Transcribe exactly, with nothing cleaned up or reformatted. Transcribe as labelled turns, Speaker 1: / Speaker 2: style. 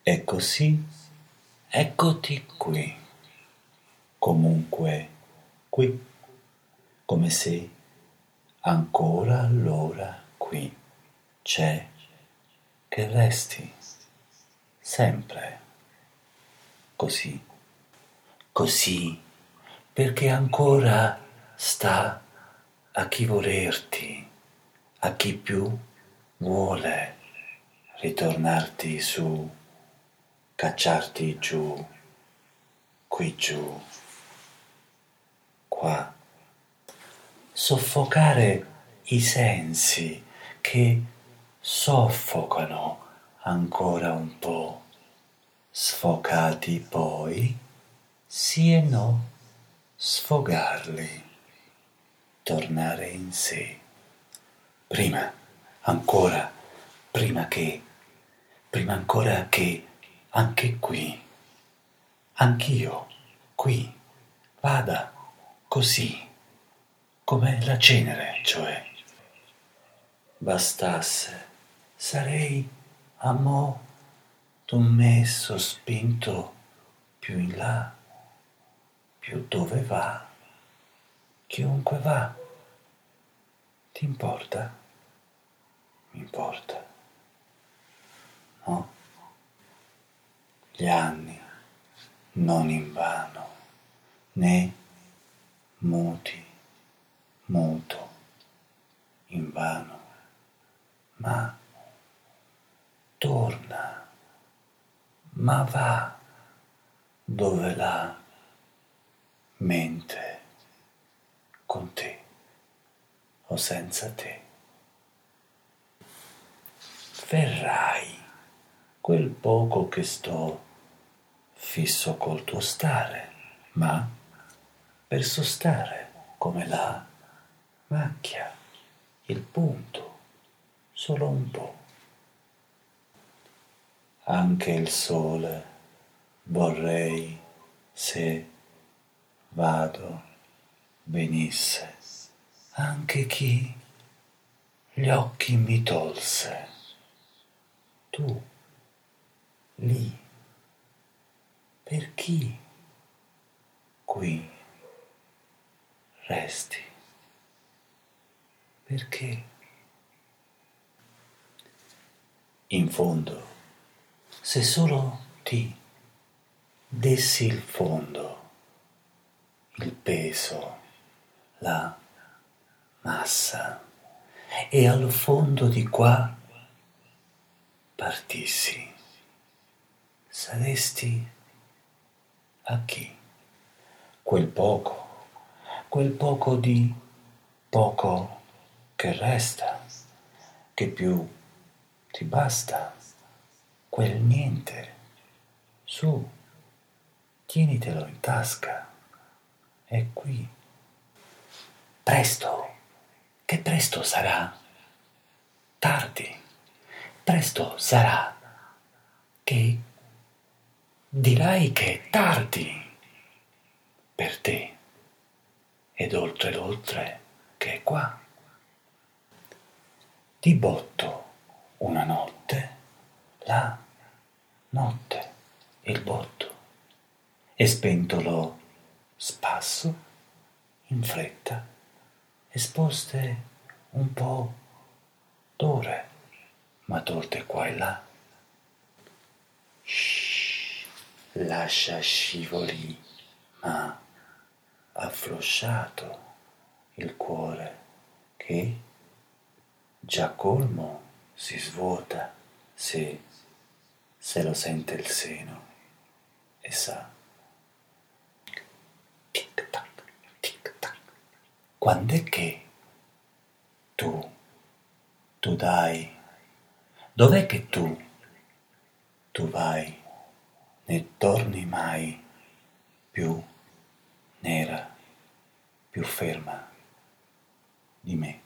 Speaker 1: E così eccoti qui, comunque qui, come se ancora allora qui c'è che resti sempre così, così, perché ancora sta a chi volerti, a chi più vuole ritornarti su, cacciarti giù, qui giù, qua, soffocare i sensi che soffocano ancora un po', sfocati poi, sì e no, sfogarli, tornare in sé. Prima, ancora, prima che, prima ancora che anche qui, anch'io, qui, vada così, come la cenere, cioè. Bastasse, sarei a mo' d'un me sospinto più in là, più dove va, chiunque va. Ti importa? Mi importa, no? Gli anni, non invano, né muti, muto, invano, ma torna, ma va dove la mente con te o senza te. Verrai quel poco che sto fisso col tuo stare, ma per sostare come la macchia, il punto, solo un po'. Anche il sole vorrei se vado venisse, anche chi gli occhi mi tolse. Tu, lì, per chi qui resti? Perché? In fondo, se solo ti dessi il fondo, il peso, la massa, e al fondo di qua partissi, saresti a chi? Quel poco, quel poco di poco che resta, che più ti basta, quel niente, su, tienitelo in tasca, è qui. Presto, che presto sarà? Tardi, presto sarà, che dirai che è tardi per te ed oltre l'oltre che è qua. Ti botto una notte, la notte, il botto, e spento lo spasso in fretta, esposte un po' d'ore, ma tolte qua e là. Shh, lascia scivoli, ma afflosciato il cuore che già colmo si svuota se, se lo sente il seno e sa. Tic tac, tic tac. Quand'è che tu, tu dai? Dov'è che tu, tu vai? Ne torni mai più nera, più ferma di me.